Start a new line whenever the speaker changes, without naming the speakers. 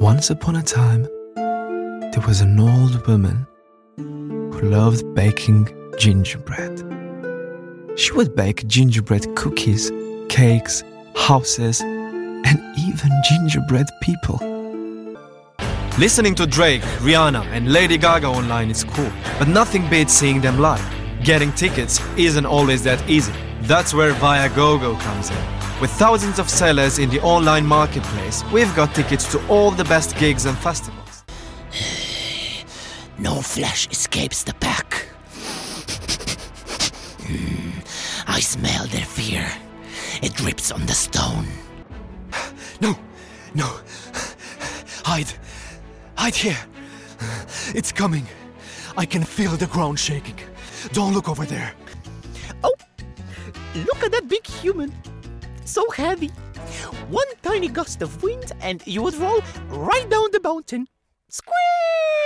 Once upon a time, there was an old woman who loved baking gingerbread. She would bake gingerbread cookies, cakes, houses, and even gingerbread people. Listening to Drake, Rihanna, and Lady Gaga online is cool, but nothing beats seeing them live. Getting tickets isn't always that easy. That's where Viagogo comes in. With thousands of sellers in the online marketplace, we've got tickets to all the best gigs and festivals.
No flesh escapes the pack. I smell their fear. It drips on the stone.
No. Hide here. It's coming. I can feel the ground shaking. Don't look over there.
Oh, look at that big human. So heavy. One tiny gust of wind and you would roll right down the mountain. Squeak!